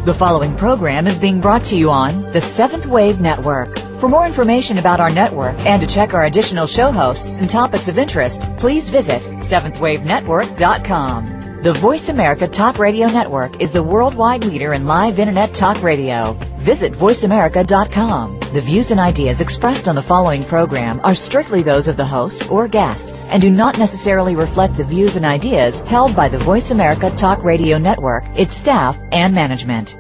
The following program is being brought to you on the Seventh Wave Network. For more information about our network and to check our additional show hosts and topics of interest, please visit seventhwavenetwork.com. The Voice America Talk Radio Network is the worldwide leader in live Internet talk radio. Visit voiceamerica.com. The views and ideas expressed on the following program are strictly those of the host or guests and do not necessarily reflect the views and ideas held by the Voice America Talk Radio Network, its staff, and management.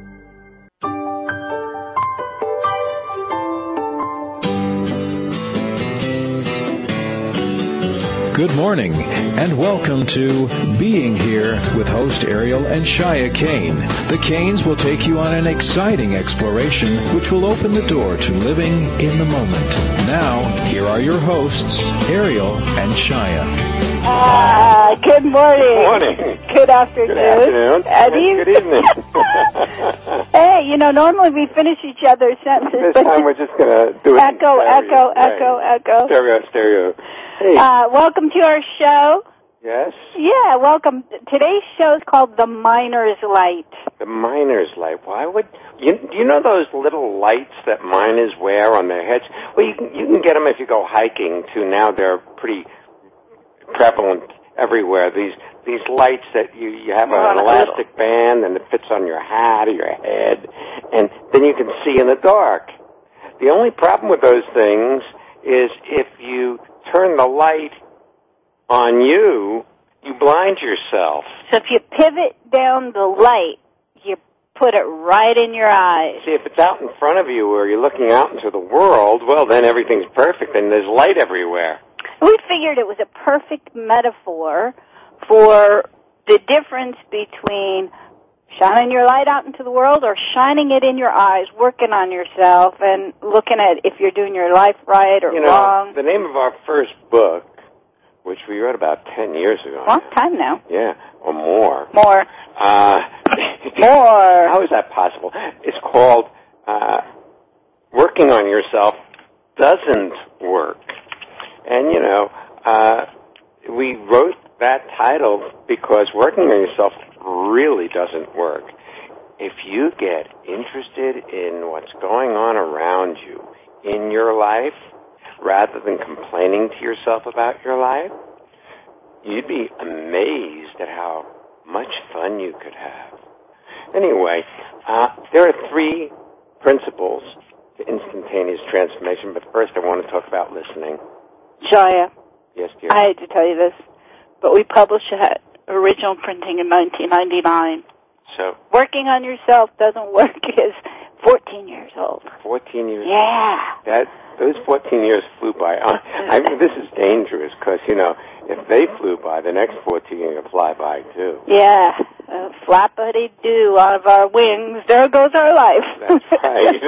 Good morning, and welcome to Being Here with host Ariel and Shia Kane. The Kanes will take you on an exciting exploration which will open the door to living in the moment. Now, here are your hosts, Ariel and Shia. Good morning. Good morning. Good afternoon. Good afternoon. Good evening. Hey, normally we finish each other's sentences. This time we're just going to do it echo. Stereo. Hey. Welcome to our show. Yes? Yeah, welcome. Today's show is called The Miner's Light. The Miner's Light. Why would... Do you know those little lights that miners wear on their heads? Well, you can get them if you go hiking, too. Now they're pretty prevalent everywhere. These lights that you have an elastic band and it fits on your hat or your head, and then you can see in the dark. The only problem with those things is if you turn the light on you, you blind yourself. So if you pivot down the light, you put it right in your eyes. See, if it's out in front of you or you're looking out into the world, well, then everything's perfect and there's light everywhere. We figured it was a perfect metaphor for the difference between shining your light out into the world or shining it in your eyes, working on yourself and looking at if you're doing your life right or wrong. The name of our first book, which we wrote about 10 years ago. Long time now. Yeah, or more. More. How is that possible? It's called Working on Yourself Doesn't Work. And, we wrote that title because working on yourself really doesn't work. If you get interested in what's going on around you in your life, rather than complaining to yourself about your life, you'd be amazed at how much fun you could have. Anyway, there are 3 principles to instantaneous transformation, but first I want to talk about listening. Shia. Yes, dear. I hate to tell you this, but we published that original printing in 1999. So? Working on Yourself Doesn't Work is 14 years old. 14 years? Yeah. Those 14 years flew by. This is dangerous because, if they flew by, the next 14 are going to fly by, too. Yeah. Flappity-doo out of our wings. There goes our life. That's right.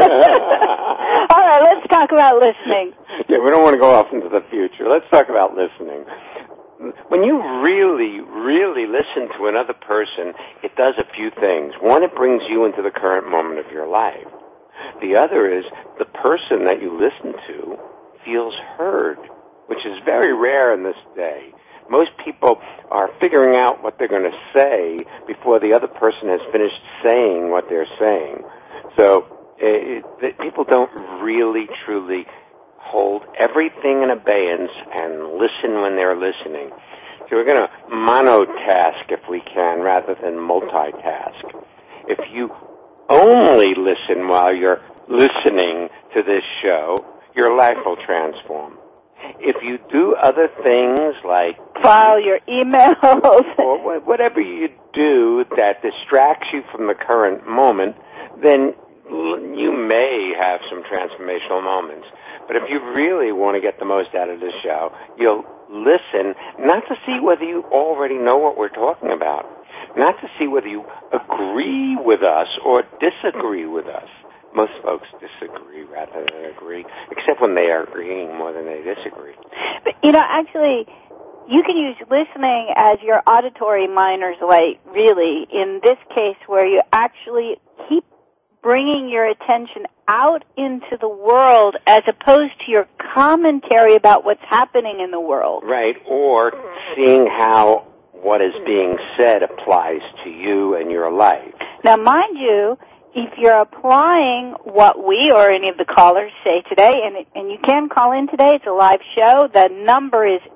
All right, let's talk about listening. Yeah, we don't want to go off into the future. Let's talk about listening. When you really, really listen to another person, it does a few things. One, it brings you into the current moment of your life. The other is the person that you listen to feels heard, which is very rare in this day. Most people are figuring out what they're going to say before the other person has finished saying what they're saying. So people don't really, truly hold everything in abeyance and listen when they're listening. So we're going to monotask if we can rather than multitask. If you only listen while you're listening to this show, your life will transform. If you do other things like file your emails or whatever you do that distracts you from the current moment, then you may have some transformational moments. But if you really want to get the most out of this show, you'll listen not to see whether you already know what we're talking about, not to see whether you agree with us or disagree with us. Most folks disagree rather than agree, except when they are agreeing more than they disagree. But, actually, you can use listening as your auditory miner's light, really, in this case where you actually keep bringing your attention out into the world as opposed to your commentary about what's happening in the world. Right, or seeing how what is being said applies to you and your life. Now, mind you, if you're applying what we or any of the callers say today, and you can call in today, it's a live show, the number is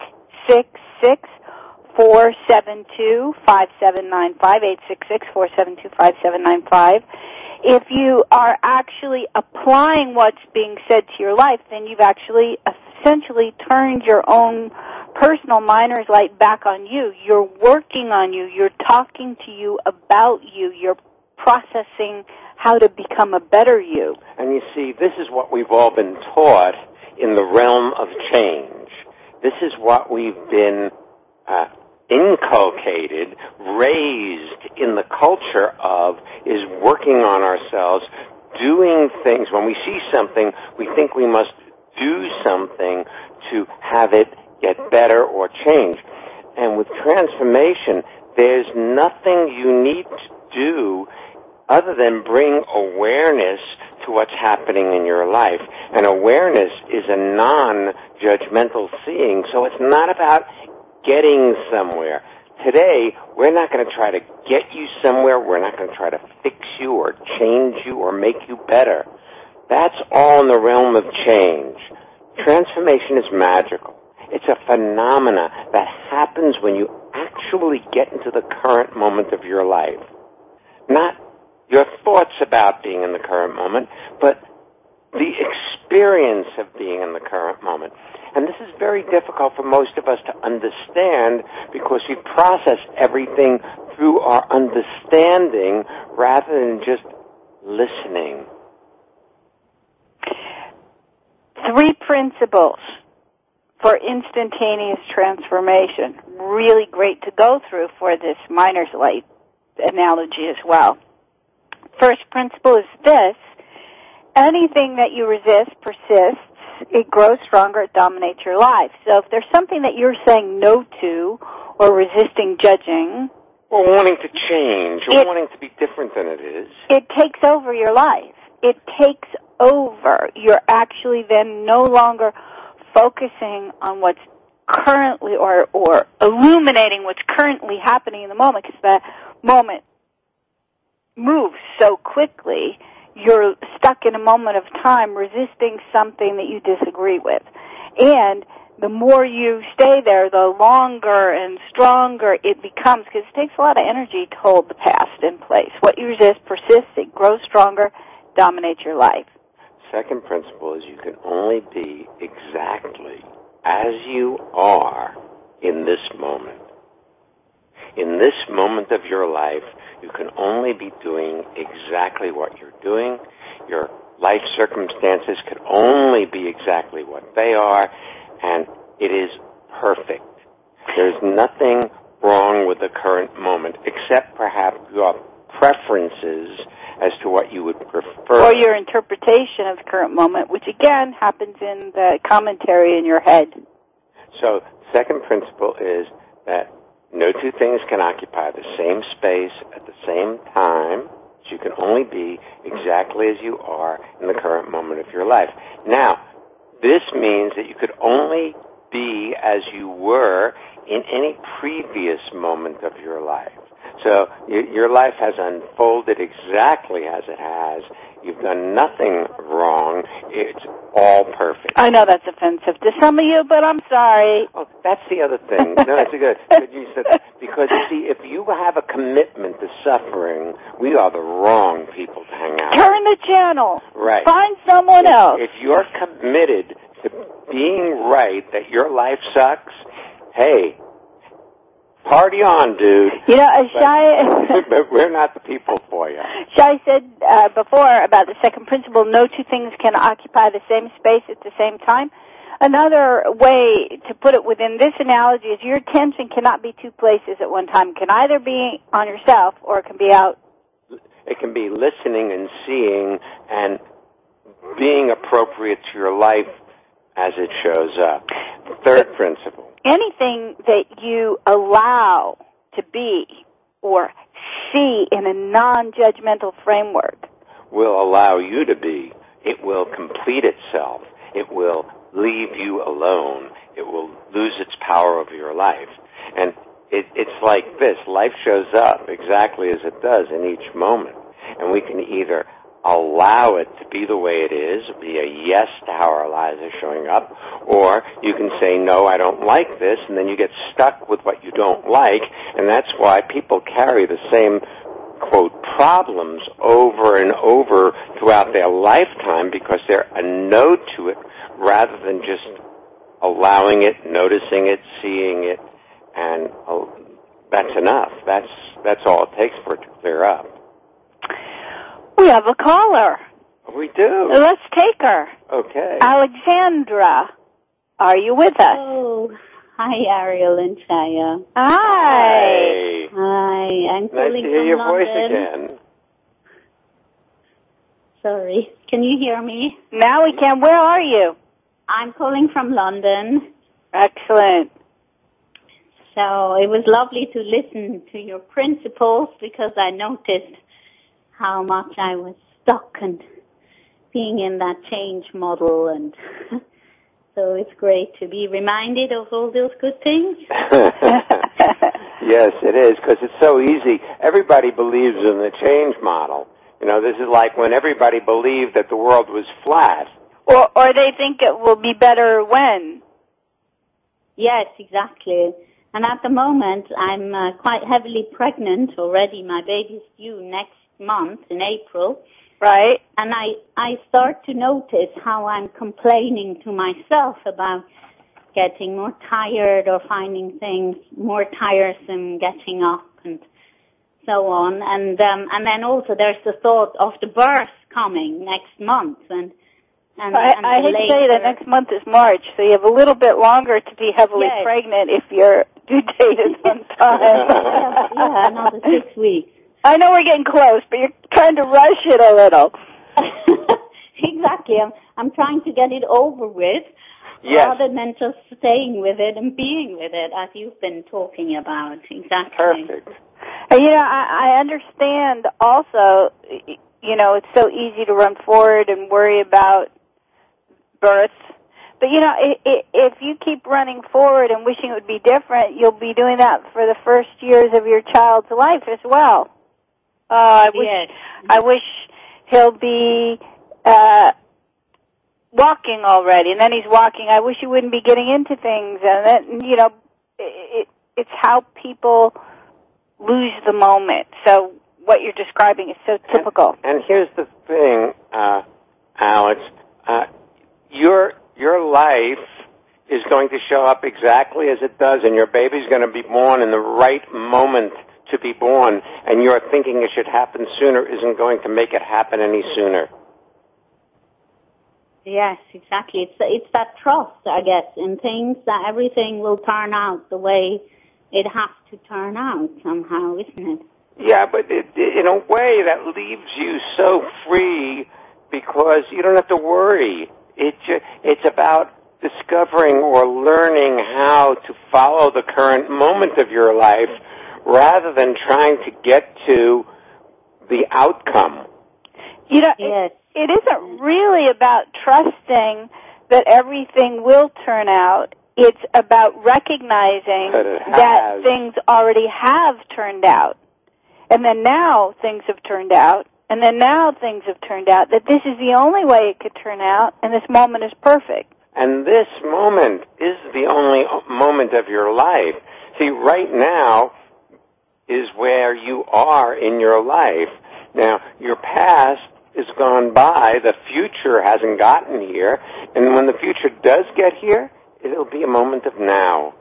866-472-5795, 866-472-5795. If you are actually applying what's being said to your life, then you've actually essentially turned your own personal miner's light back on you. You're working on you. You're talking to you about you. You're processing how to become a better you. And you see, this is what we've all been taught in the realm of change. This is what we've been inculcated, raised in the culture of, is working on ourselves, doing things. When we see something, we think we must do something to have it get better or change. And with transformation, there's nothing you need to do other than bring awareness to what's happening in your life. And awareness is a non-judgmental seeing, so it's not about getting somewhere. Today, we're not going to try to get you somewhere. We're not going to try to fix you or change you or make you better. That's all in the realm of change. Transformation is magical. It's a phenomena that happens when you actually get into the current moment of your life. Not your thoughts about being in the current moment, but the experience of being in the current moment. And this is very difficult for most of us to understand because we process everything through our understanding rather than just listening. 3 principles for instantaneous transformation. Really great to go through for this miner's light analogy as well. First principle is this: anything that you resist persists, it grows stronger, it dominates your life. So if there's something that you're saying no to or resisting judging, or wanting to change, or wanting to be different than it is, it takes over your life. It takes over. You're actually then no longer focusing on what's currently or illuminating what's currently happening in the moment, because that moment moves so quickly. You're stuck in a moment of time resisting something that you disagree with. And the more you stay there, the longer and stronger it becomes, because it takes a lot of energy to hold the past in place. What you resist persists, it grows stronger, dominates your life. Second principle is you can only be exactly as you are in this moment. In this moment of your life, you can only be doing exactly what you're doing. Your life circumstances could only be exactly what they are, and it is perfect. There's nothing wrong with the current moment, except perhaps your preferences as to what you would prefer. Or your interpretation of the current moment, which again happens in the commentary in your head. So, second principle is that no two things can occupy the same space at the same time. So you can only be exactly as you are in the current moment of your life. Now, this means that you could only be as you were in any previous moment of your life. So your life has unfolded exactly as it has. You've done nothing wrong. It's all perfect. I know that's offensive to some of you, but I'm sorry. Oh, that's the other thing. No, that's good you said that. Because, you see, if you have a commitment to suffering, we are the wrong people to hang out with. Turn the channel. Right. Find someone else. If you're committed to being right, that your life sucks, hey, party on, dude. You know, Shai... But we're not the people for you. Shai said before about the second principle, no two things can occupy the same space at the same time. Another way to put it within this analogy is your attention cannot be two places at one time. It can either be on yourself or it can be out. It can be listening and seeing and being appropriate to your life as it shows up. Third principle. Anything that you allow to be or see in a non-judgmental framework will allow you to be. It will complete itself. It will leave you alone. It will lose its power over your life. And it's like this. Life shows up exactly as it does in each moment. And we can either allow it to be the way it is, be a yes to how our lives are showing up, or you can say, no, I don't like this, and then you get stuck with what you don't like, and that's why people carry the same, quote, problems over and over throughout their lifetime, because they're a no to it rather than just allowing it, noticing it, seeing it, and that's enough. That's all it takes for it to clear up. We have a caller. We do. Let's take her. Okay. Alexandra, are you with us? Oh, hi, Ariel and Shaya. Hi. Hi, I'm Nice calling to hear from your London. voice again. Sorry, can you hear me? Now we can. Where are you? I'm calling from London. Excellent. So it was lovely to listen to your principles because I noticed how much I was stuck and being in that change model, and so it's great to be reminded of all those good things. Yes, it is, because it's so easy. Everybody believes in the change model. You know, this is like when everybody believed that the world was flat. Or they think it will be better when. Yes, exactly. And at the moment, I'm quite heavily pregnant already. My baby's due next month in April. Right. And I start to notice how I'm complaining to myself about getting more tired or finding things more tiresome getting up and so on. And then also there's the thought of the birth coming next month. I hate to say that next month is March, so you have a little bit longer to be heavily pregnant if your due date is on time. Yeah, another 6 weeks. I know we're getting close, but you're trying to rush it a little. Exactly. I'm trying to get it over with rather than just staying with it and being with it, as you've been talking about. Exactly. Perfect. And, I understand also, it's so easy to run forward and worry about birth. But, if you keep running forward and wishing it would be different, you'll be doing that for the first years of your child's life as well. I wish he'll be walking already, and then he's walking. I wish he wouldn't be getting into things, and then, it's how people lose the moment. So what you're describing is so typical. And here's the thing, Alex. Your life is going to show up exactly as it does, and your baby's going to be born in the right moment to be born, and your thinking it should happen sooner isn't going to make it happen any sooner. Yes, exactly. It's that trust, I guess, in things that everything will turn out the way it has to turn out somehow, isn't it? Yeah, but in a way that leaves you so free because you don't have to worry. It's about discovering or learning how to follow the current moment of your life rather than trying to get to the outcome. Yes. It isn't really about trusting that everything will turn out. It's about recognizing that things already have turned out. And then now things have turned out. And then now things have turned out, that this is the only way it could turn out, and this moment is perfect. And this moment is the only moment of your life. See, right now is where you are in your life. Now, your past is gone by, the future hasn't gotten here, and when the future does get here, it'll be a moment of now.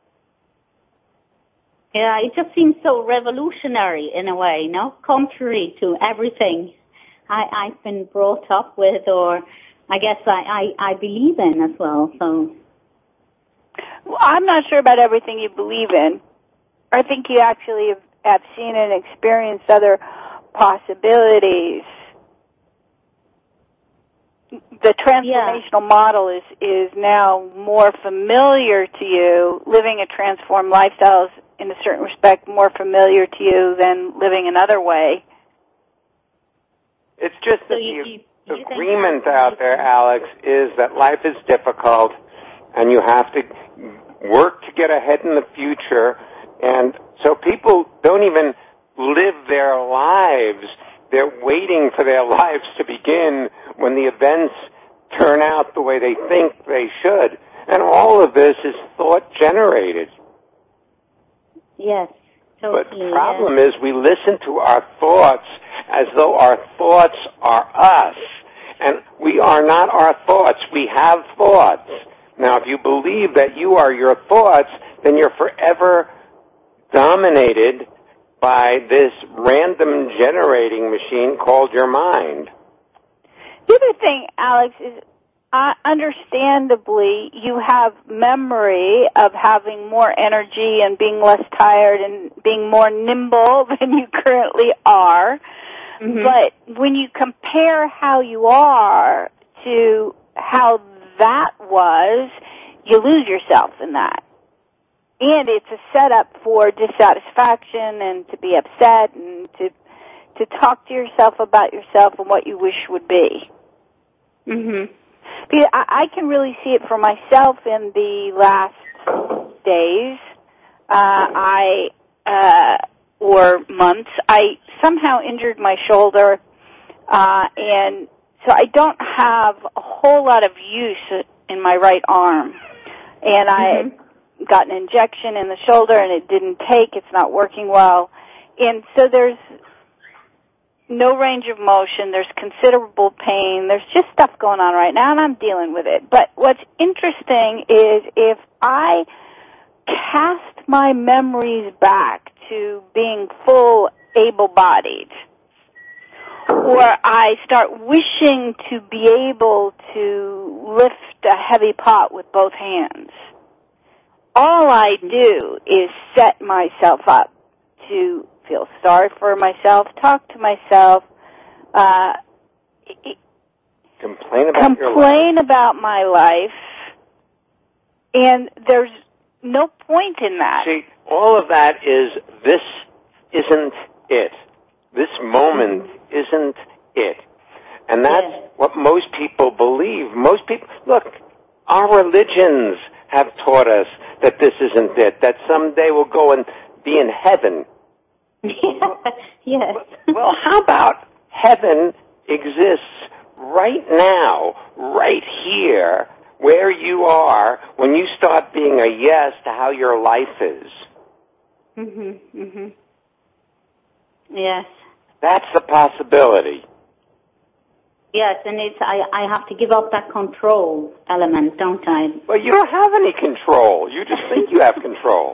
Yeah, it just seems so revolutionary in a way, contrary to everything I've been brought up with, or I guess I believe in as well. So, I'm not sure about everything you believe in. I think you actually have seen and experienced other possibilities. The transformational model is now more familiar to you. Living a transformed lifestyle is, in a certain respect, more familiar to you than living another way. It's just that the agreement out there, Alex, is that life is difficult and you have to work to get ahead in the future, And so people don't even live their lives. They're waiting for their lives to begin when the events turn out the way they think they should. And all of this is thought-generated. Yes, totally. But the problem is we listen to our thoughts as though our thoughts are us. And we are not our thoughts. We have thoughts. Now, if you believe that you are your thoughts, then you're forever dominated by this random generating machine called your mind. The other thing, Alex, is understandably you have memory of having more energy and being less tired and being more nimble than you currently are. Mm-hmm. But when you compare how you are to how that was, you lose yourself in that. And it's a setup for dissatisfaction and to be upset and to talk to yourself about yourself and what you wish would be. Mm-hmm. Because I can really see it for myself in the last days, or months. I somehow injured my shoulder, and so I don't have a whole lot of use in my right arm. And I got an injection in the shoulder, and it didn't take. It's not working well. And so there's no range of motion. There's considerable pain. There's just stuff going on right now, and I'm dealing with it. But what's interesting is if I cast my memories back to being full, able-bodied, or I start wishing to be able to lift a heavy pot with both hands, all I do is set myself up to feel sorry for myself, talk to myself, complain about my life, and there's no point in that. See, all of that is, this isn't it. This moment isn't it. And that's what most people believe. Most people, look, our religions have taught us that this isn't it, that someday we'll go and be in heaven. Yes. Well, how about heaven exists right now, right here, where you are, when you start being a yes to how your life is? Yes. That's the possibility. Yes, and I have to give up that control element, don't I? Well, you don't have any control. You just think you have control.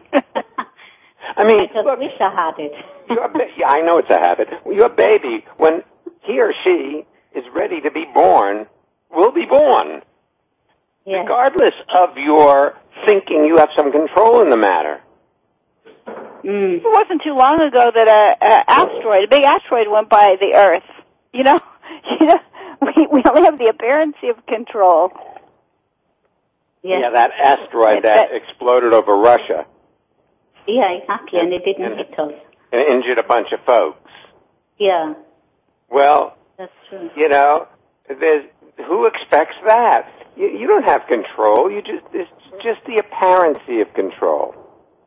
I mean, I just wish I had it. Yeah, I know it's a habit. Your baby, when he or she is ready to be born, will be born. Yes. Regardless of your thinking you have some control in the matter. It wasn't too long ago that a big asteroid went by the Earth. You know, we only have the appearance of control. Yes. Yeah, that asteroid that exploded over Russia. Yeah, exactly, and it didn't hit us. And injured a bunch of folks. Yeah. Well, that's true. You know, who expects that? You don't have control. It's just the apparency of control.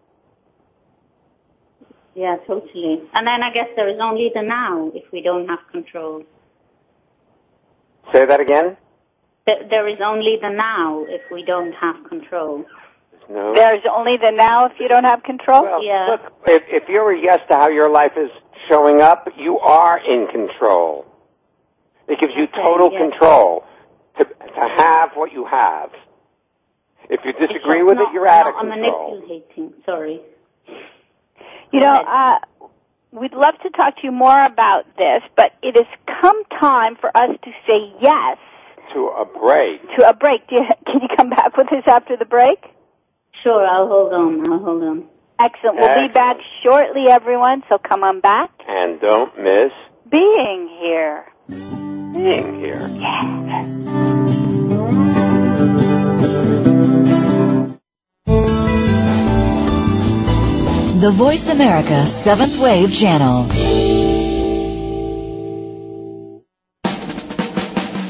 Yeah, totally. And then I guess there is only the now if we don't have control. Say that again? There is only the now if we don't have control. No. There's only the now if you don't have control? Well, look, if you're a yes to how your life is showing up, you are in control. It gives you total control to have what you have. If you disagree with it, you're out of control. I'm manipulating, sorry. You know, we'd love to talk to you more about this, but it has come time for us to say yes. To a break. Can you come back with us after the break? Sure, I'll hold on. Excellent. We'll be back shortly, everyone, so come on back. And don't miss being here. Being here. Yeah. The Voice America 7th Wave Channel.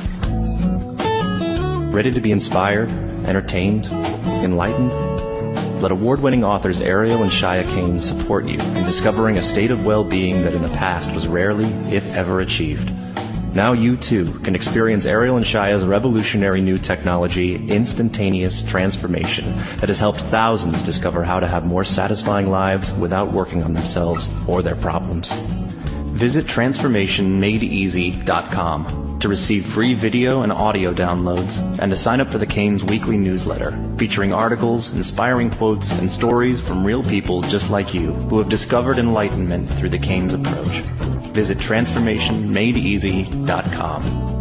Ready to be inspired, entertained, enlightened? Let award-winning authors Ariel and Shia Kane support you in discovering a state of well-being that in the past was rarely, if ever, achieved. Now you, too, can experience Ariel and Shia's revolutionary new technology, Instantaneous Transformation, that has helped thousands discover how to have more satisfying lives without working on themselves or their problems. Visit transformationmadeeasy.com to receive free video and audio downloads and to sign up for the Canes weekly newsletter featuring articles, inspiring quotes, and stories from real people just like you who have discovered enlightenment through the Canes approach. Visit transformationmadeeasy.com.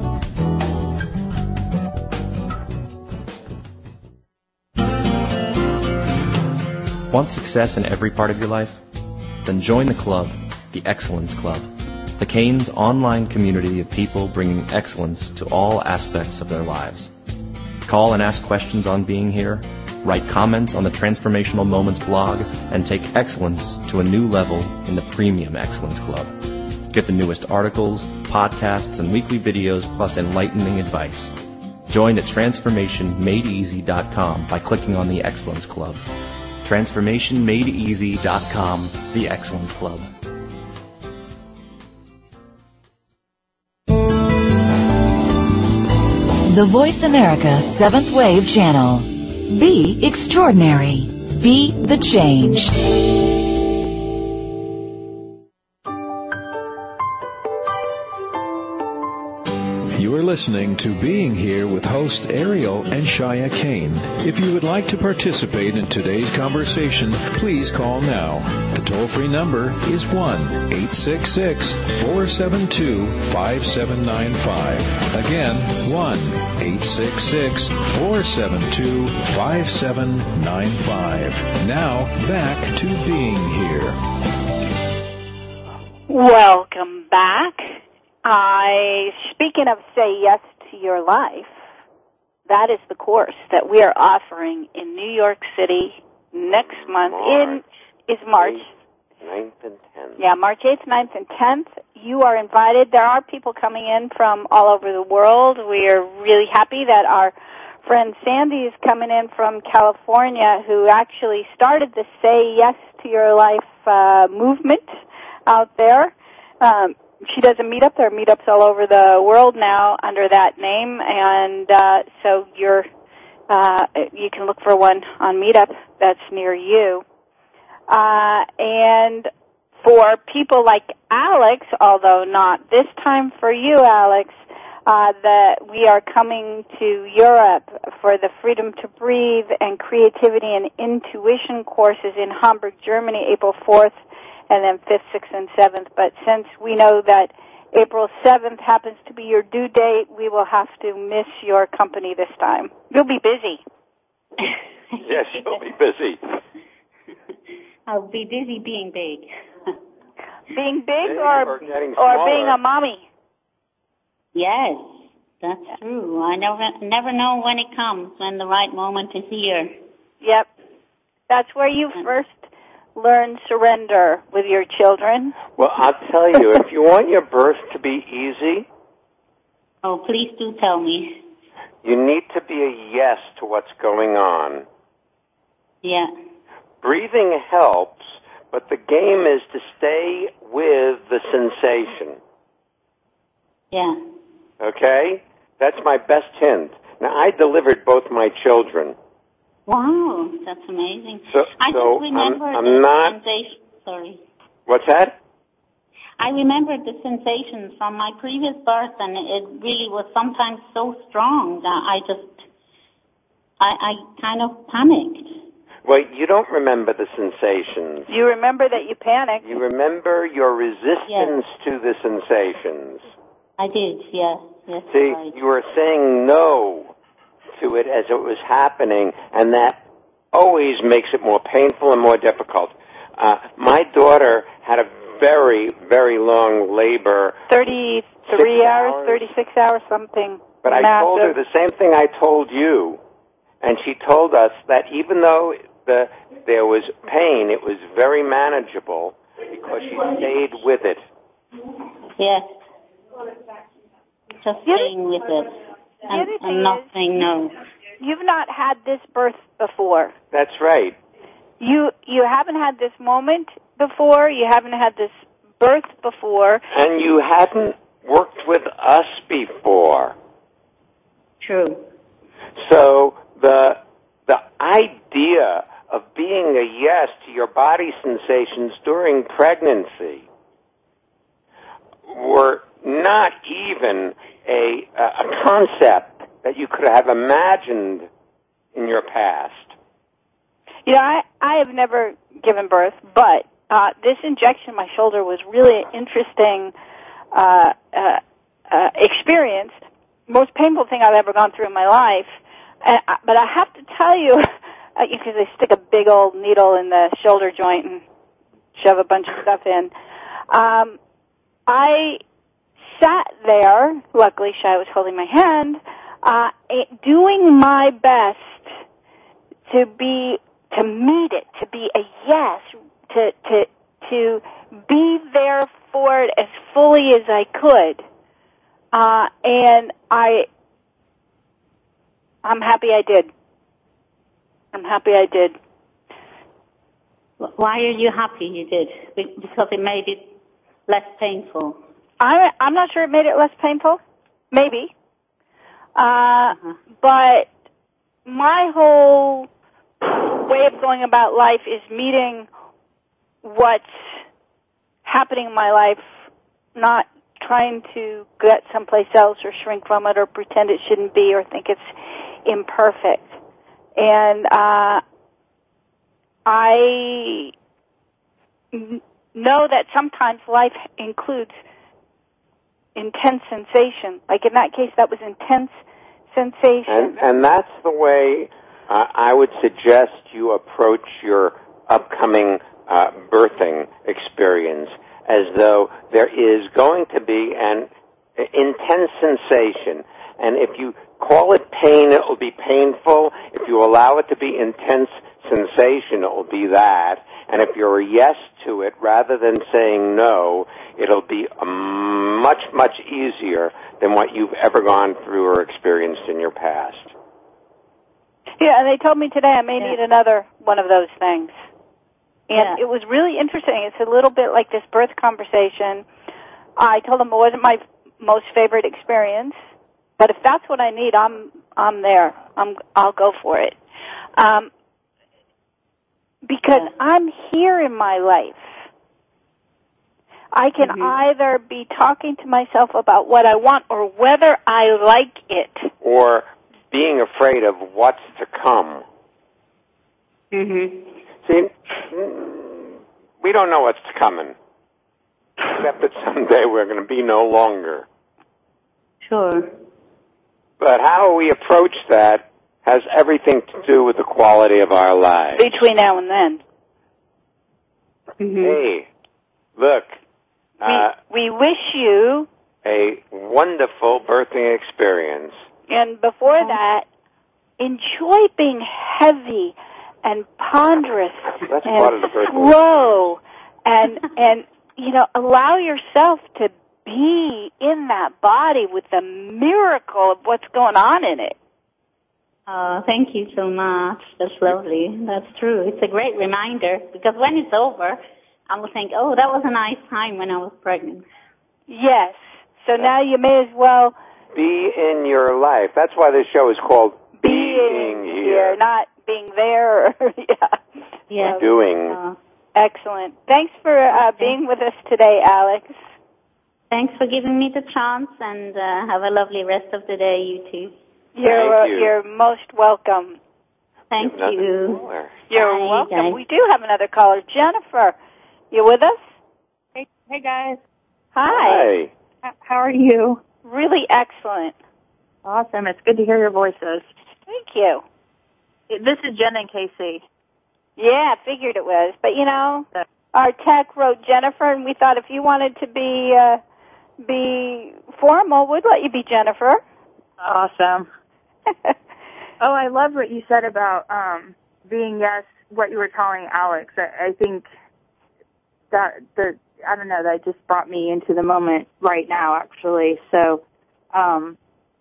Want success in every part of your life? Then join the club, the Excellence Club, the Canes online community of people bringing excellence to all aspects of their lives. Call and ask questions on being here, write comments on the Transformational Moments blog, and take excellence to a new level in the Premium Excellence Club. Get the newest articles, podcasts, and weekly videos, plus enlightening advice. Join at transformationmadeeasy.com by clicking on the Excellence Club. transformationmadeeasy.com, the Excellence Club. The Voice America 7th Wave Channel. Be extraordinary. Be the change. You are listening to Being Here with hosts Ariel and Shia Kane. If you would like to participate in today's conversation, please call now. The toll-free number is 1-866-472-5795. Again, 1-866-472-5795. Now, back to Being Here. Welcome back. Speaking of Say Yes to Your Life, that is the course that we are offering in New York City next month. March 9th and 10th. Yeah, March 8th, 9th, and 10th. You are invited. There are people coming in from all over the world. We are really happy that our friend Sandy is coming in from California, who actually started the Say Yes to Your Life movement out there. She does a meetup. There are meetups all over the world now under that name, and so you can look for one on Meetup that's near you. And for people like Alex, although not this time for you, Alex, that we are coming to Europe for the Freedom to Breathe and Creativity and Intuition courses in Hamburg, Germany, April 4th. And then 5th, 6th, and 7th. But since we know that April 7th happens to be your due date, we will have to miss your company this time. You'll be busy. Yes, you'll be busy. I'll be busy being big. Being big or being a mommy? Yes, that's true. I never know when it comes, when the right moment is here. Yep. That's where you first learn surrender with your children. Well, I'll tell you, if you want your birth to be easy... Oh, please do tell me. You need to be a yes to what's going on. Yeah. Breathing helps, but the game is to stay with the sensation. Yeah. Okay? That's my best hint. Now, I delivered both my children. Wow, that's amazing. I just remember sensation. Sorry. What's that? I remembered the sensations from my previous birth, and it really was sometimes so strong that I kind of panicked. Well, you don't remember the sensations. You remember that you panicked. You remember your resistance to the sensations. I did, yes. See, right. You were saying no to it as it was happening, and that always makes it more painful and more difficult. My daughter had a very, very long labor. 33 hours, 36 hours, something. But massive. I told her the same thing I told you, and she told us that even though there was pain, it was very manageable because she stayed with it. Yes. Just staying with it. And not saying no. You've not had this birth before. That's right. You haven't had this moment before. You haven't had this birth before. And you hadn't worked with us before. True. So the idea of being a yes to your body sensations during pregnancy were not even a concept that you could have imagined in your past. You know, I have never given birth, but this injection in my shoulder was really an interesting experience. Most painful thing I've ever gone through in my life. But I have to tell you, because they stick a big old needle in the shoulder joint and shove a bunch of stuff in, I sat there, luckily Shai was holding my hand, doing my best to meet it, to be a yes, to be there for it as fully as I could. And I'm happy I did. I'm happy I did. Why are you happy you did? Because it made it less painful. I'm not sure it made it less painful. Maybe. But my whole way of going about life is meeting what's happening in my life, not trying to get someplace else or shrink from it or pretend it shouldn't be or think it's imperfect. And I know that sometimes life includes intense sensation. Like in that case, that was intense sensation. And that's the way I would suggest you approach your upcoming birthing experience, as though there is going to be an intense sensation. And if you call it pain, it will be painful. If you allow it to be intense sensation, it will be that. And if you're a yes to it, rather than saying no, it'll be much, much easier than what you've ever gone through or experienced in your past. Yeah, and they told me today I may need another one of those things. And it was really interesting. It's a little bit like this birth conversation. I told them it wasn't my most favorite experience, but if that's what I need, I'm there. I'll go for it. Because I'm here in my life. I can either be talking to myself about what I want or whether I like it. Or being afraid of what's to come. See, we don't know what's coming, except that someday we're going to be no longer. Sure. But how we approach that has everything to do with the quality of our lives. Between now and then. Hey, look. We wish you a wonderful birthing experience. And before that, enjoy being heavy and ponderous That's and part of the birthing. slow and allow yourself to be in that body with the miracle of what's going on in it. Oh, thank you so much. That's lovely. That's true. It's a great reminder because when it's over, I will think, oh, that was a nice time when I was pregnant. Yes. So now you may as well be in your life. That's why this show is called Being Here, not being there. Yeah. Doing. Excellent. Thanks for being with us today, Alex. Thanks for giving me the chance, and have a lovely rest of the day, you two. You're most welcome. Thank you. You're Bye, welcome. guys. We do have another caller. Jennifer, you with us? Hey guys. Hi. How are you? Really excellent. Awesome. It's good to hear your voices. Thank you. This is Jen and Casey. Yeah, I figured it was. But, our tech wrote Jennifer, and we thought if you wanted to be formal, we'd let you be Jennifer. Awesome. Oh, I love what you said about being yes, what you were telling Alex. I think that that just brought me into the moment right now, actually. So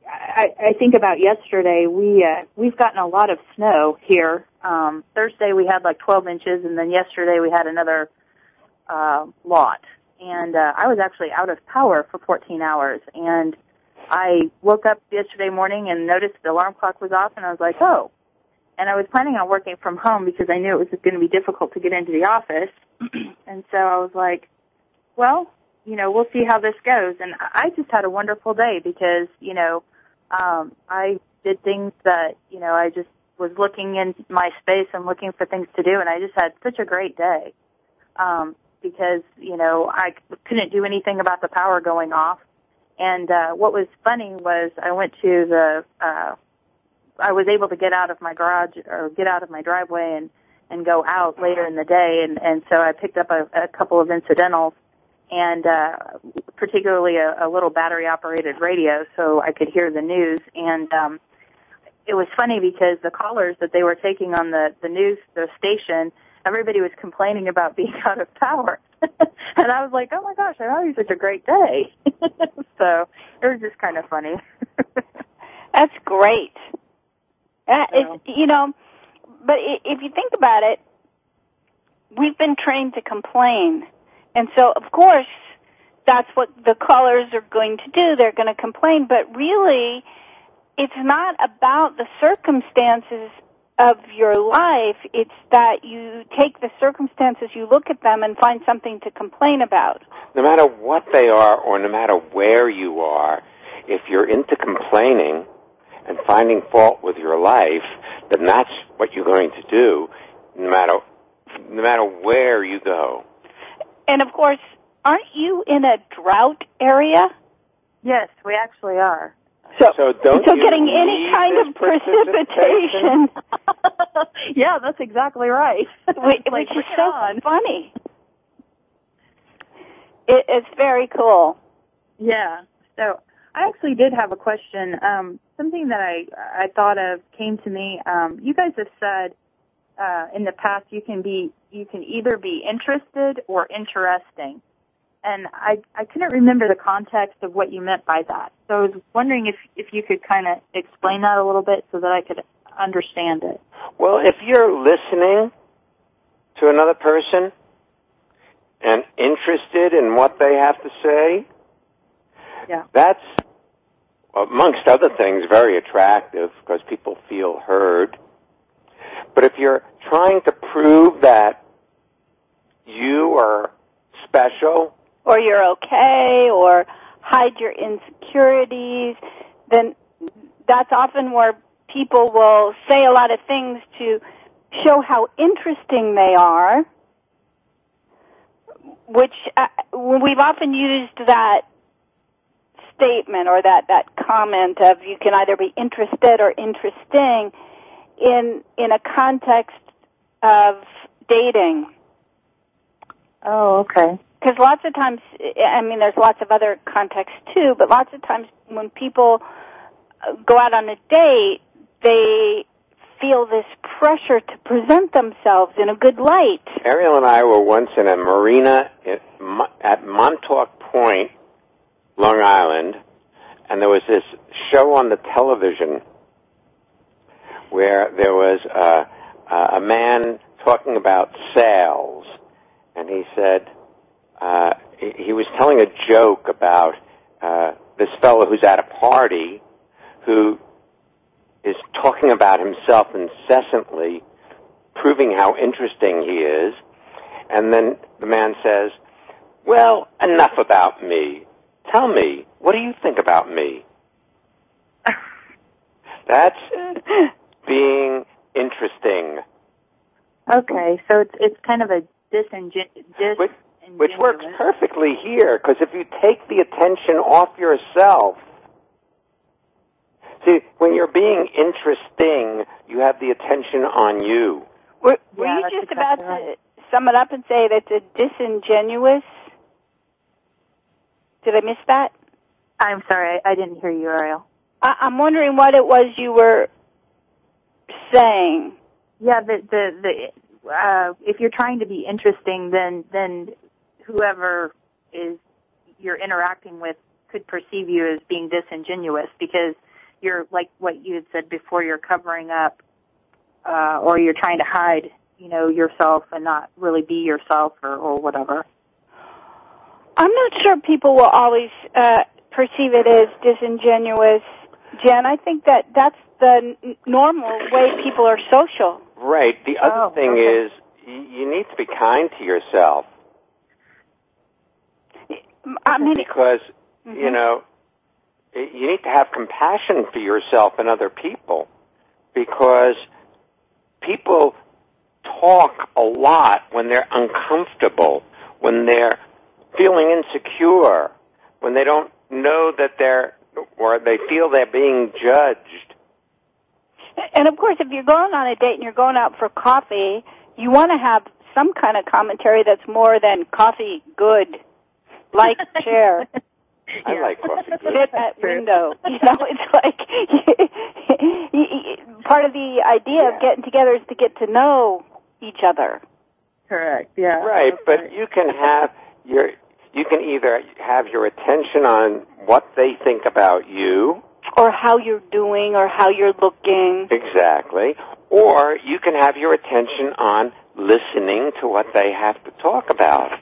I think about yesterday. We've gotten a lot of snow here. Thursday we had like 12 inches, and then yesterday we had another lot. And I was actually out of power for 14 hours. And I woke up yesterday morning and noticed the alarm clock was off, and I was like, oh. And I was planning on working from home because I knew it was going to be difficult to get into the office. And so I was like, well, we'll see how this goes. And I just had a wonderful day because, I did things that, I just was looking in my space and looking for things to do, and I just had such a great day. Because, I couldn't do anything about the power going off. And what was funny was I went to I was able to get out of my garage or get out of my driveway and go out later in the day. And so I picked up a couple of incidentals, and particularly a little battery-operated radio so I could hear the news. And it was funny because the callers that they were taking on the news, the station, everybody was complaining about being out of power. And I was like, oh, my gosh, I'm having such a great day. So it was just kind of funny. That's great. But if you think about it, we've been trained to complain. And so, of course, that's what the callers are going to do. They're going to complain. But really, it's not about the circumstances of your life. It's that you take the circumstances, you look at them, and find something to complain about. No matter what they are or no matter where you are, if you're into complaining and finding fault with your life, then that's what you're going to do no matter where you go. And, of course, aren't you in a drought area? Yes, we actually are. So getting any kind of precipitation. Yeah, that's exactly right. Which is so funny. It's very cool. Yeah. So I actually did have a question. Something that I thought of came to me. You guys have said in the past you can either be interested or interesting. And I couldn't remember the context of what you meant by that. So I was wondering if you could kind of explain that a little bit so that I could understand it. Well, if you're listening to another person and interested in what they have to say, yeah, that's, amongst other things, very attractive because people feel heard. But if you're trying to prove that you are special, or you're okay, or hide your insecurities, then that's often where people will say a lot of things to show how interesting they are, which we've often used that statement or that comment of you can either be interested or interesting in a context of dating. Oh, okay. Because lots of times, there's lots of other contexts too, but lots of times when people go out on a date, they feel this pressure to present themselves in a good light. Ariel and I were once in a marina at Montauk Point, Long Island, and there was this show on the television where there was a man talking about sales, and he said, he was telling a joke about this fellow who's at a party who is talking about himself incessantly, proving how interesting he is, and then the man says, well, enough about me. Tell me, what do you think about me? That's being interesting. Okay, so it's kind of a disingenuous. Which works perfectly here, because if you take the attention off yourself, see, when you're being interesting, you have the attention on you. Were you just about to sum it up and say that's a disingenuous? Did I miss that? I'm sorry, I didn't hear you, Ariel. I'm wondering what it was you were saying. Yeah, if you're trying to be interesting, then whoever you're interacting with could perceive you as being disingenuous, because you're, like what you had said before, you're covering up, or you're trying to hide, yourself and not really be yourself or whatever. I'm not sure people will always perceive it as disingenuous, Jen. I think that's the normal way people are social. Right. The other thing is you need to be kind to yourself. Because, you need to have compassion for yourself and other people, because people talk a lot when they're uncomfortable, when they're feeling insecure, when they don't know that or they feel they're being judged. And of course, if you're going on a date and you're going out for coffee, you want to have some kind of commentary that's more than coffee good. Like chair. I like coffee. Sit at window. It's like part of the idea of getting together is to get to know each other. Correct. Yeah. Right, but you can either have your attention on what they think about you, or how you're doing, or how you're looking. Exactly. Or you can have your attention on listening to what they have to talk about.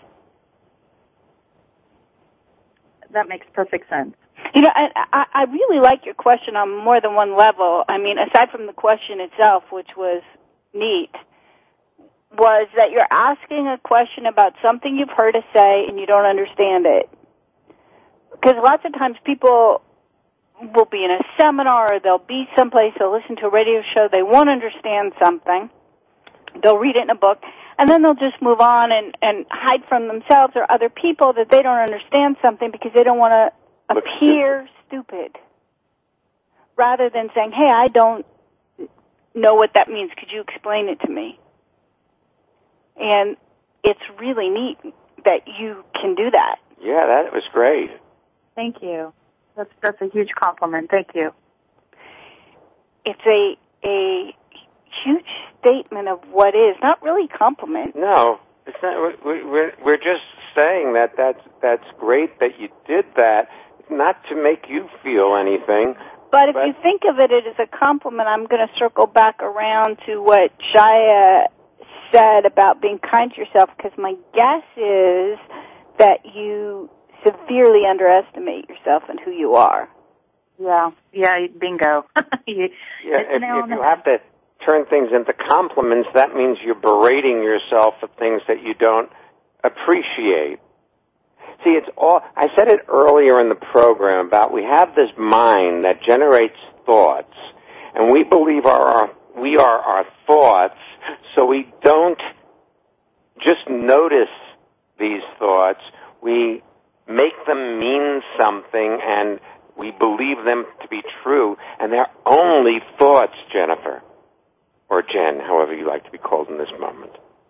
That makes perfect sense. I really like your question on more than one level. I mean, aside from the question itself, which was neat, was that you're asking a question about something you've heard us say and you don't understand it. Because lots of times people will be in a seminar or they'll be someplace, they'll listen to a radio show, they won't understand something, they'll read it in a book, and then they'll just move on and hide from themselves or other people that they don't understand something because they don't want to appear stupid. Rather than saying, hey, I don't know what that means. Could you explain it to me? And it's really neat that you can do that. Yeah, that was great. Thank you. That's a huge compliment. Thank you. It's a huge statement of what is, not really compliment. No, it's not. We're just saying that's great that you did that, not to make you feel anything. But if you think of it as a compliment, I'm going to circle back around to what Shia said about being kind to yourself, because my guess is that you severely underestimate yourself and who you are. Yeah, bingo. If you have to turn things into compliments, that means you're berating yourself for things that you don't appreciate. See, it's all, I said it earlier in the program about we have this mind that generates thoughts, and we believe we are our thoughts, so we don't just notice these thoughts. We make them mean something, and we believe them to be true, and they're only thoughts, Jennifer. Or Jen, however you like to be called in this moment.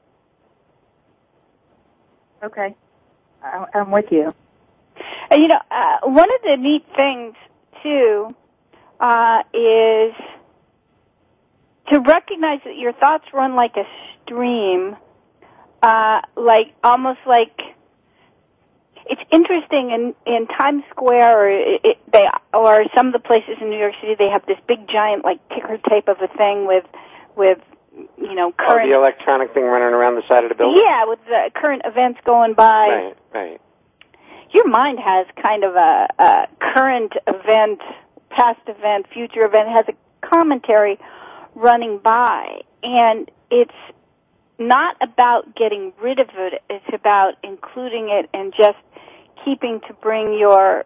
Okay. I'm with you. And, one of the neat things, too, is to recognize that your thoughts run like a stream, almost like, it's interesting in Times Square or some of the places in New York City, they have this big giant ticker tape of a thing with current... the electronic thing running around the side of the building? Yeah, with the current events going by. Right. Your mind has kind of a current event, past event, future event, has a commentary running by. And it's not about getting rid of it, it's about including it and just keeping to bring your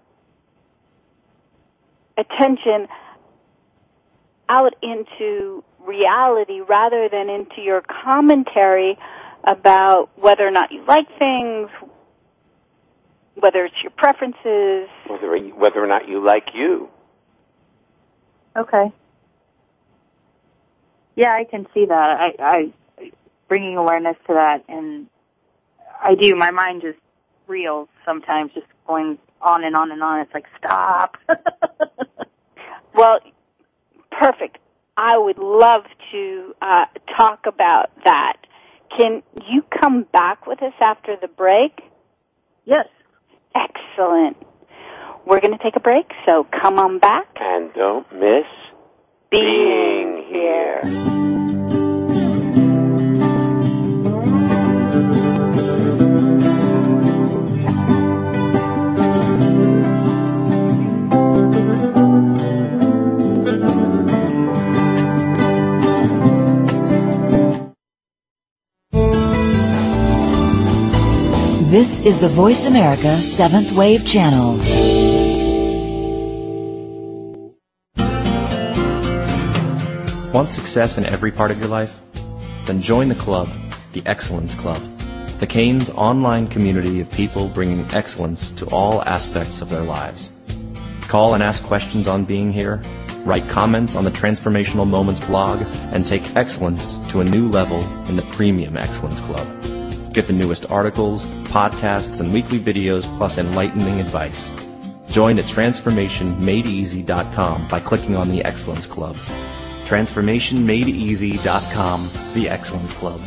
attention out into reality rather than into your commentary about whether or not you like things, whether it's your preferences. Whether or not you like you. Okay. Yeah, I can see that. I bringing awareness to that, and I do. My mind just reels sometimes, just going on and on and on. It's like, stop. Well, perfect. I would love to talk about that. Can you come back with us after the break? Yes. Excellent. we're going to take a break, so come on back. And don't miss being here. This is the Voice America 7th Wave Channel. Want success in every part of your life? Then join the club, the Excellence Club, the Canes online community of people bringing excellence to all aspects of their lives. Call and ask questions on being here, write comments on the Transformational Moments blog, and take excellence to a new level in the Premium Excellence Club. Get the newest articles, podcasts, and weekly videos, plus enlightening advice. Join at TransformationMadeEasy.com by clicking on the Excellence Club. TransformationMadeEasy.com, the Excellence Club.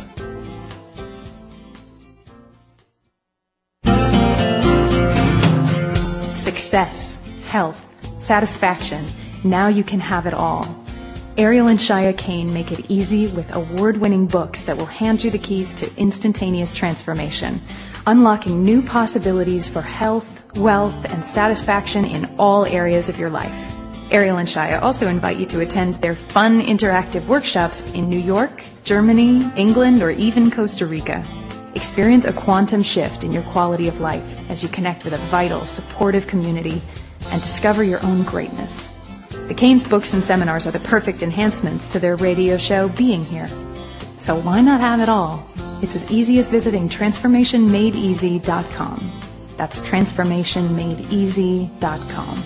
Success, health, satisfaction. Now you can have it all. Ariel and Shia Kane make it easy with award-winning books that will hand you the keys to instantaneous transformation, unlocking new possibilities for health, wealth, and satisfaction in all areas of your life. Ariel and Shia also invite you to attend their fun interactive workshops in New York, Germany, England, or even Costa Rica. Experience a quantum shift in your quality of life as you connect with a vital, supportive community and discover your own greatness. The Canes books and seminars are the perfect enhancements to their radio show, Being Here. So why not have it all? It's as easy as visiting TransformationMadeEasy.com. That's TransformationMadeEasy.com.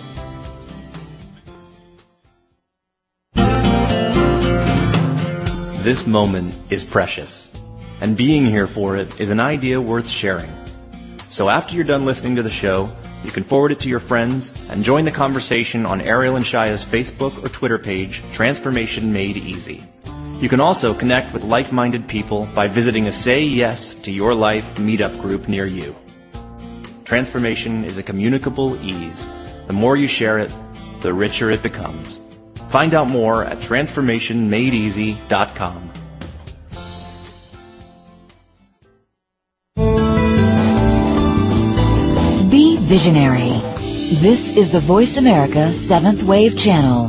This moment is precious, and being here for it is an idea worth sharing. So after you're done listening to the show, you can forward it to your friends and join the conversation on Ariel and Shia's Facebook or Twitter page, Transformation Made Easy. You can also connect with like-minded people by visiting a Say Yes to Your Life meetup group near you. Transformation is a communicable ease. The more you share it, the richer it becomes. Find out more at TransformationMadeEasy.com. Be visionary. This is the Voice America 7th Wave Channel.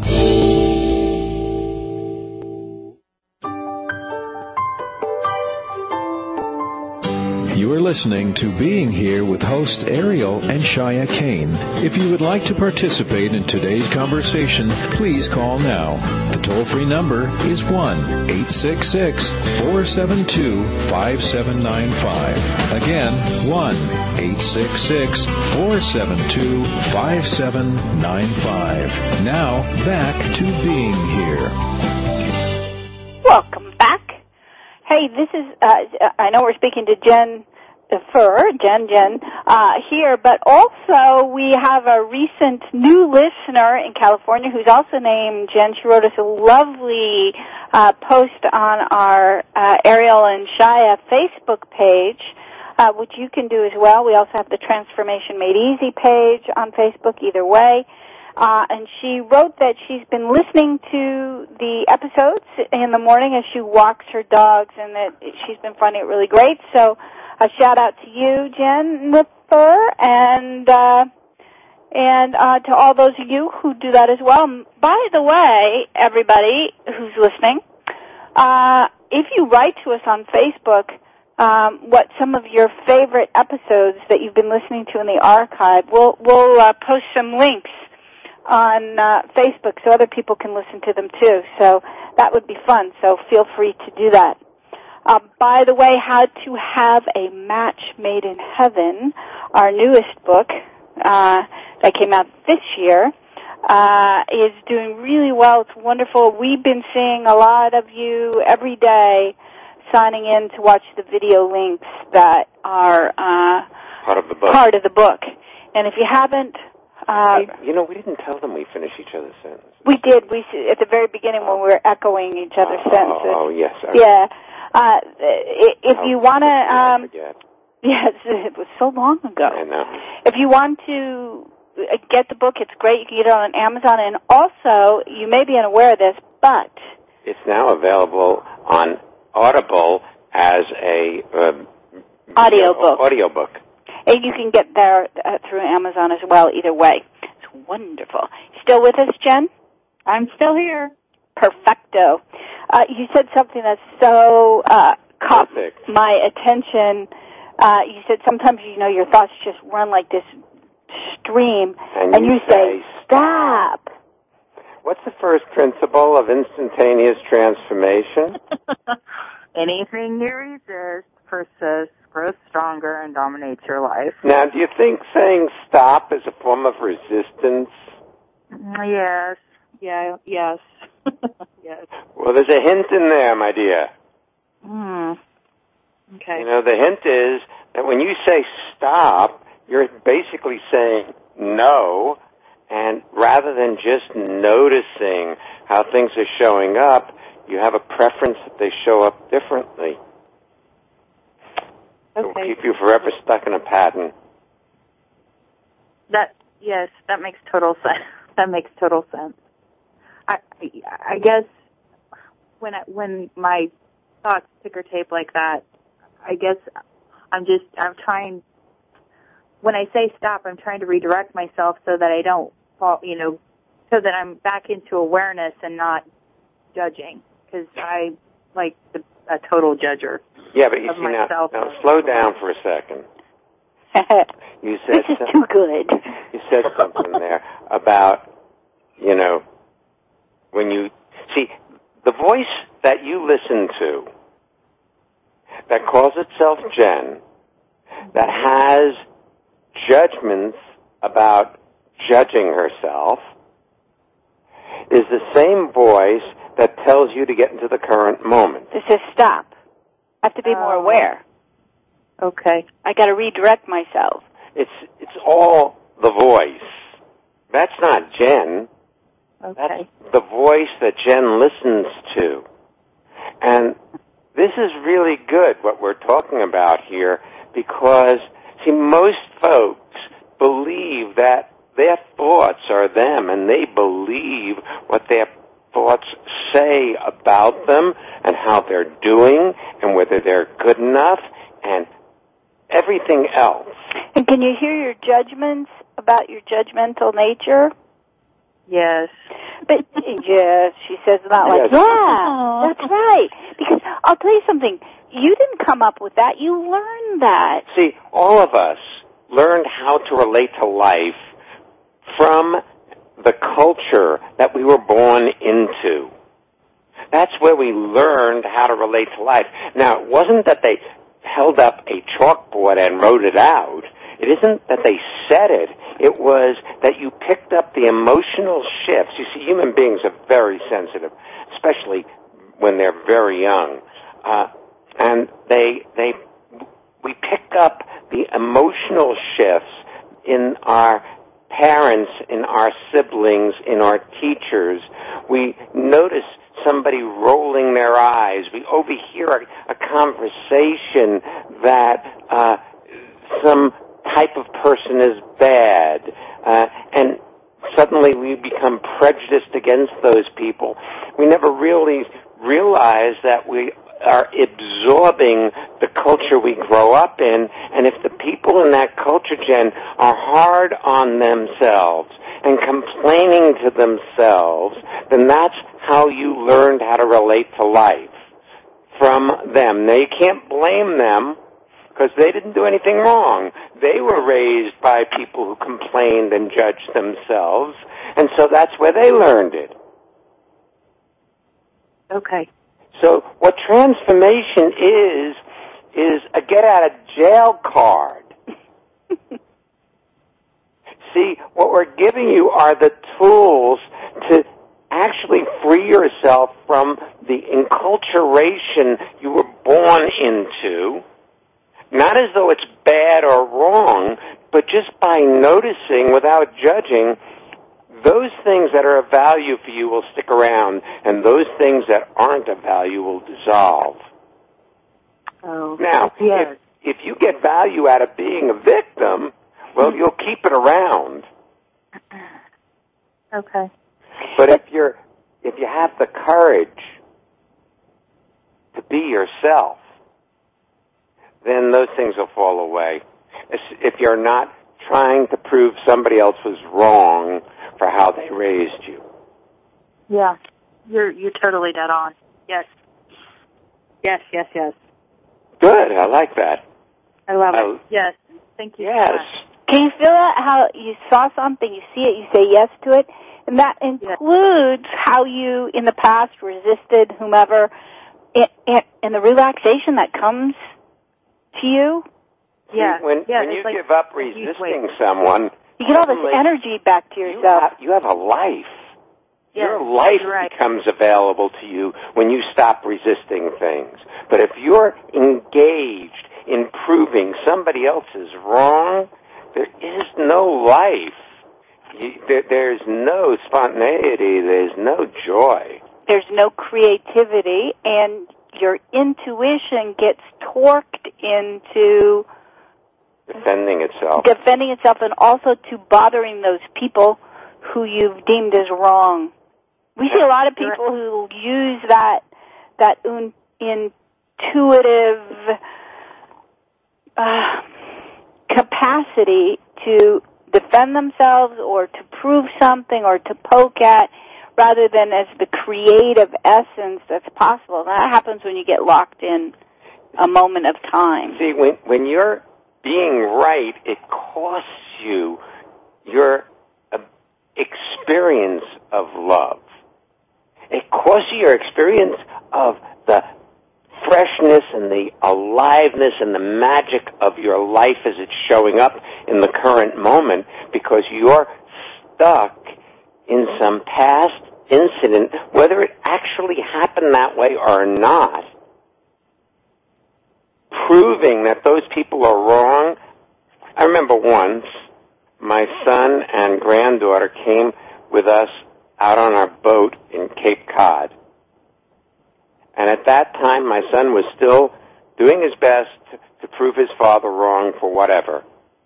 You are listening to Being Here with hosts Ariel and Shia Kane. If you would like to participate in today's conversation, please call now. The toll-free number is 1-866-472-5795. Again, 1-866-472-5795. Now, back to Being Here. Welcome back. Hey, this is, I know we're speaking to Jen here, but also we have a recent new listener in California who's also named Jen. She wrote us a lovely post on our Ariel and Shia Facebook page, which you can do as well. We also have the Transformation Made Easy page on Facebook, either way. And she wrote that she's been listening to the episodes in the morning as she walks her dogs, and that she's been finding it really great. So a shout out to you, Jennifer, and to all those of you who do that as well. By the way, everybody who's listening, if you write to us on Facebook what some of your favorite episodes that you've been listening to in the archive, we'll post some links on Facebook so other people can listen to them too. So that would be fun. So feel free to do that. By the way, How to Have a Match Made in Heaven, our newest book that came out this year, is doing really well. It's wonderful. We've been seeing a lot of you every day signing in to watch the video links that are part of the book. And if you haven't, we didn't tell them we finish each other's sentences. We did. At the very beginning when we were echoing each other's sentences. Oh, yes. Yeah. If you want to, yes, it was so long ago. I know. If you want to get the book. It's great. You can get it on Amazon. And also, you may be unaware of this, but it's now available on Audible as a audiobook. And you can get there through Amazon as well, either way. It's wonderful. Still with us, Jen? I'm still here. Perfecto. You said something that so caught my attention. You said sometimes, your thoughts just run like this stream, and you say, stop. What's the first principle of instantaneous transformation? Anything you resist persists, grows stronger, and dominates your life. Now, do you think saying stop is a form of resistance? Yes. Yeah, yes. Yes. Well, there's a hint in there, my dear. Okay. The hint is that when you say stop, you're basically saying no, and rather than just noticing how things are showing up, you have a preference that they show up differently. Okay. It will keep you forever stuck in a pattern. Yes, that makes total sense. That makes total sense. I guess when my thoughts ticker tape like that, I guess I'm trying, when I say stop, I'm trying to redirect myself so that I don't fall, so that I'm back into awareness and not judging, because I like a total judger. Yeah, but you see now, slow down for a second. You said this is too good. You said something there about, when you see the voice that you listen to that calls itself Jen, that has judgments about judging herself, is the same voice that tells you to get into the current moment. This is stop. I have to be more aware. Okay. I got to redirect myself. It's all the voice. That's not Jen. Okay. That's the voice that Jen listens to. And this is really good, what we're talking about here, because, see, most folks believe that their thoughts are them, and they believe what their thoughts say about them and how they're doing and whether they're good enough and everything else. And can you hear your judgments about your judgmental nature? Yes. But yes, she says not like, yeah, that's right. Because I'll tell you something, you didn't come up with that, you learned that. See, all of us learned how to relate to life from the culture that we were born into. That's where we learned how to relate to life. Now, it wasn't that they held up a chalkboard and wrote it out. It isn't that they said it. It was that you picked up the emotional shifts. You see, human beings are very sensitive, especially when they're very young. And we pick up the emotional shifts in our parents, in our siblings, in our teachers. We notice somebody rolling their eyes. We overhear a conversation that some type of person is bad, and suddenly we become prejudiced against those people. We never really realize that we are absorbing the culture we grow up in, and if the people in that culture, Jen, are hard on themselves and complaining to themselves, then that's how you learned how to relate to life, from them. Now, you can't blame them because they didn't do anything wrong. They were raised by people who complained and judged themselves, and so that's where they learned it. Okay. So what transformation is a get-out-of-jail card. See, what we're giving you are the tools to actually free yourself from the enculturation you were born into, not as though it's bad or wrong, but just by noticing without judging. Those things that are of value for you will stick around, and those things that aren't of value will dissolve. Oh, now, if you get value out of being a victim, well, you'll keep it around. Okay. But if you have the courage to be yourself, then those things will fall away. If you're not trying to prove somebody else was wrong for how they raised you. Yeah. You're totally dead on. Yes. Yes. Good. I like that. I love it. Yes. Thank you. Yes. So much. Can you feel that? How you saw something, you see it, you say yes to it? And that includes how you, in the past, resisted whomever, and the relaxation that comes to you. Yeah. When you like give up resisting someone, you get all this energy back to yourself. You have a life. Yes, Your life right. becomes available to you when you stop resisting things. But if you're engaged in proving somebody else is wrong, there is no life. There's no spontaneity. There's no joy. There's no creativity, and your intuition gets torqued into defending itself, and also to bothering those people who you've deemed as wrong. We see a lot of people who use that intuitive capacity to defend themselves or to prove something or to poke at, rather than as the creative essence that's possible. And that happens when you get locked in a moment of time. See, when you're being right, it costs you your experience of love. It costs you your experience of the freshness and the aliveness and the magic of your life as it's showing up in the current moment, because you're stuck in some past incident, whether it actually happened that way or not, proving that those people are wrong. I remember once my son and granddaughter came with us out on our boat in Cape Cod. And at that time, my son was still doing his best to prove his father wrong for whatever.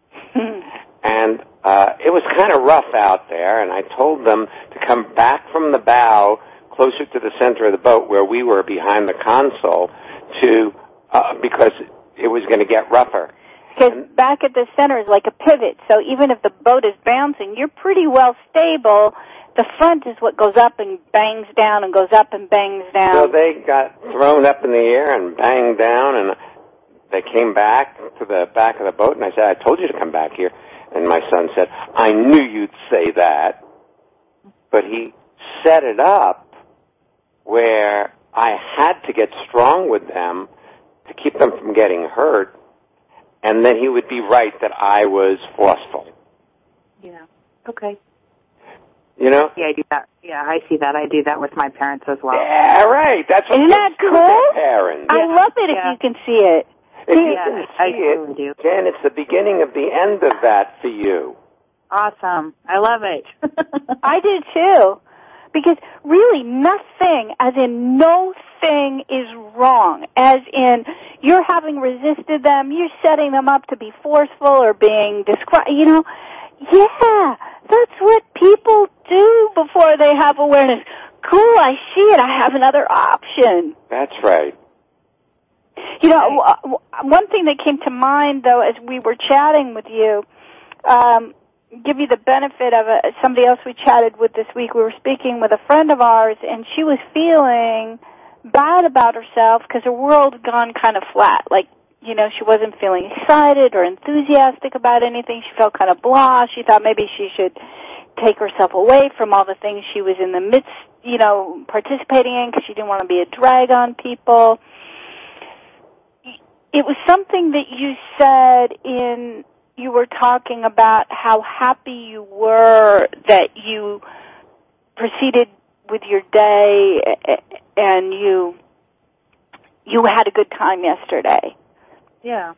And it was kind of rough out there, and I told them to come back from the bow closer to the center of the boat where we were behind the console because it was going to get rougher. Because back at the center is like a pivot, so even if the boat is bouncing, you're pretty well stable. The front is what goes up and bangs down and goes up and bangs down. So they got thrown up in the air and banged down, and they came back to the back of the boat, and I said, I told you to come back here. And my son said, I knew you'd say that. But he set it up where I had to get strong with them to keep them from getting hurt, and then he would be right that I was forceful. Yeah. Okay. You know? Yeah, I do that. Yeah, I see that. I do that with my parents as well. Yeah, right. That's what Isn't that kids do cool? with their parents. I love it if you can see it. If you can see it, do. Jen, it's the beginning of the end of that for you. Awesome. I love it. I do too. Because really nothing, as in no thing is wrong. As in you're having resisted them, you're setting them up to be forceful or being yeah, that's what people do before they have awareness. Cool, I see it. I have another option. That's right. You know, one thing that came to mind, though, as we were chatting with you, give you the benefit of somebody else we chatted with this week. We were speaking with a friend of ours, and she was feeling bad about herself because her world had gone kind of flat. Like, you know, she wasn't feeling excited or enthusiastic about anything. She felt kind of blah. She thought maybe she should take herself away from all the things she was in the midst, you know, participating in, because she didn't want to be a drag on people. It was something that you said you were talking about how happy you were that you proceeded with your day and you had a good time yesterday. Yeah.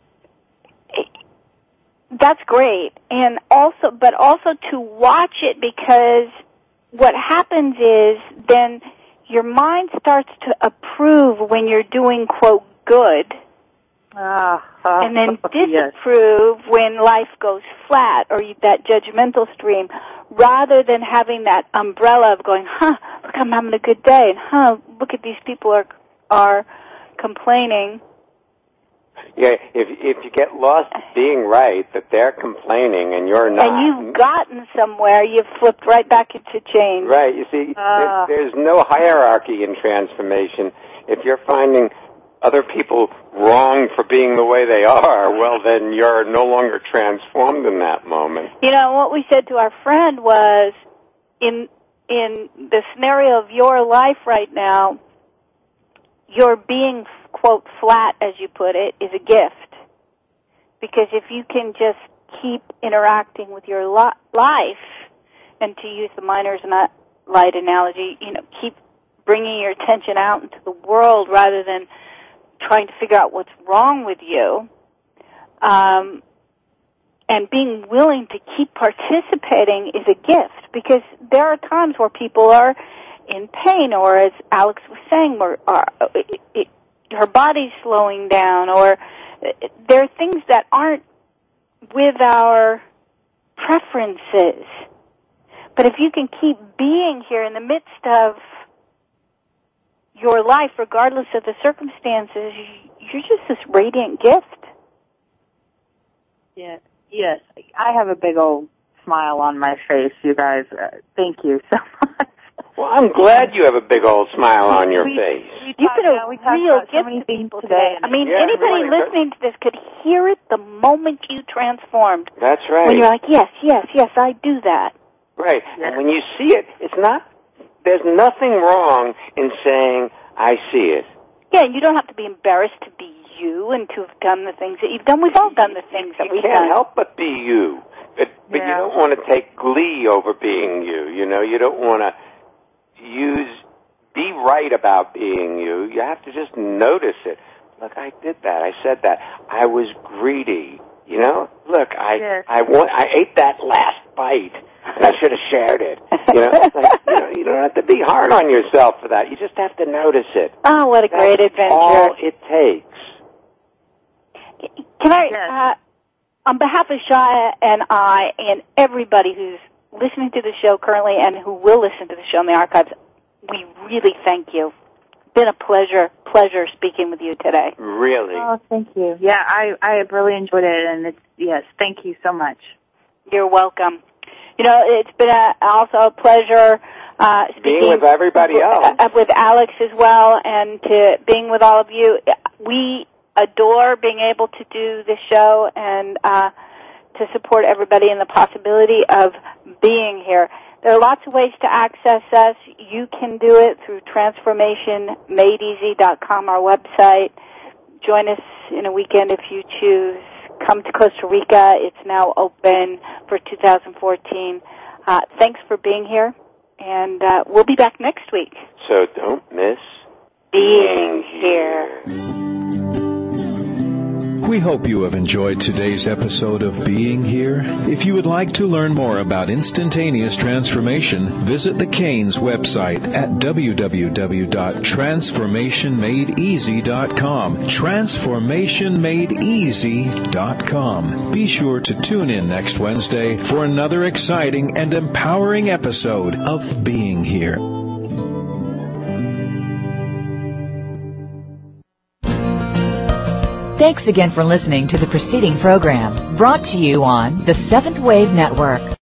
That's great. And also to watch it, because what happens is then your mind starts to approve when you're doing, quote, good, And then disapprove when life goes flat or that judgmental stream, rather than having that umbrella of going, look, I'm having a good day, and look at these people are complaining. Yeah, if you get lost being right, that they're complaining and you're not. And you've gotten somewhere, you've flipped right back into change. Right, you see, there's no hierarchy in transformation. If you're finding other people wrong for being the way they are, well, then you're no longer transformed in that moment. You know, what we said to our friend was, in the scenario of your life right now, your being, quote, flat, as you put it, is a gift. Because if you can just keep interacting with your life, and to use the miner's light analogy, keep bringing your attention out into the world rather than trying to figure out what's wrong with you, and being willing to keep participating is a gift, because there are times where people are in pain, or as Alex was saying, her body's slowing down, or there are things that aren't with our preferences. But if you can keep being here in the midst of your life, regardless of the circumstances, you're just this radiant gift. Yes. I have a big old smile on my face, you guys. Thank you so much. Well, I'm glad you have a big old smile on your face. You've been a real gift to people today. I mean, anybody listening to this could hear it the moment you transformed. That's right. When you're like, yes, I do that. Right. And when you see it, there's nothing wrong in saying, I see it. Yeah, you don't have to be embarrassed to be you and to have done the things that you've done. We've all done the things that we've done. You can't help but be you. But you don't want to take glee over being you. You don't want to be right about being you. You have to just notice it. Look, I did that. I said that. I was greedy. Look, I ate that last bite, and I should have shared it. You don't have to be hard on yourself for that. You just have to notice it. Oh, what a great adventure! All it takes. Can I, on behalf of Shia and I and everybody who's listening to the show currently and who will listen to the show in the archives, we really thank you. It's been a pleasure speaking with you today. Really? Oh, thank you. Yeah, I have really enjoyed it, and thank you so much. You're welcome. It's been also a pleasure speaking with everybody else, with Alex as well, and to being with all of you. We adore being able to do this show and to support everybody in the possibility of being here. There are lots of ways to access us. You can do it through transformationmadeeasy.com, our website. Join us in a weekend if you choose. Come to Costa Rica. It's now open for 2014. Thanks for being here, and we'll be back next week. So don't miss being here. We hope you have enjoyed today's episode of Being Here. If you would like to learn more about instantaneous transformation, visit the Canes website at www.transformationmadeeasy.com. Transformationmadeeasy.com. Be sure to tune in next Wednesday for another exciting and empowering episode of Being Here. Thanks again for listening to the preceding program, brought to you on the Seventh Wave Network.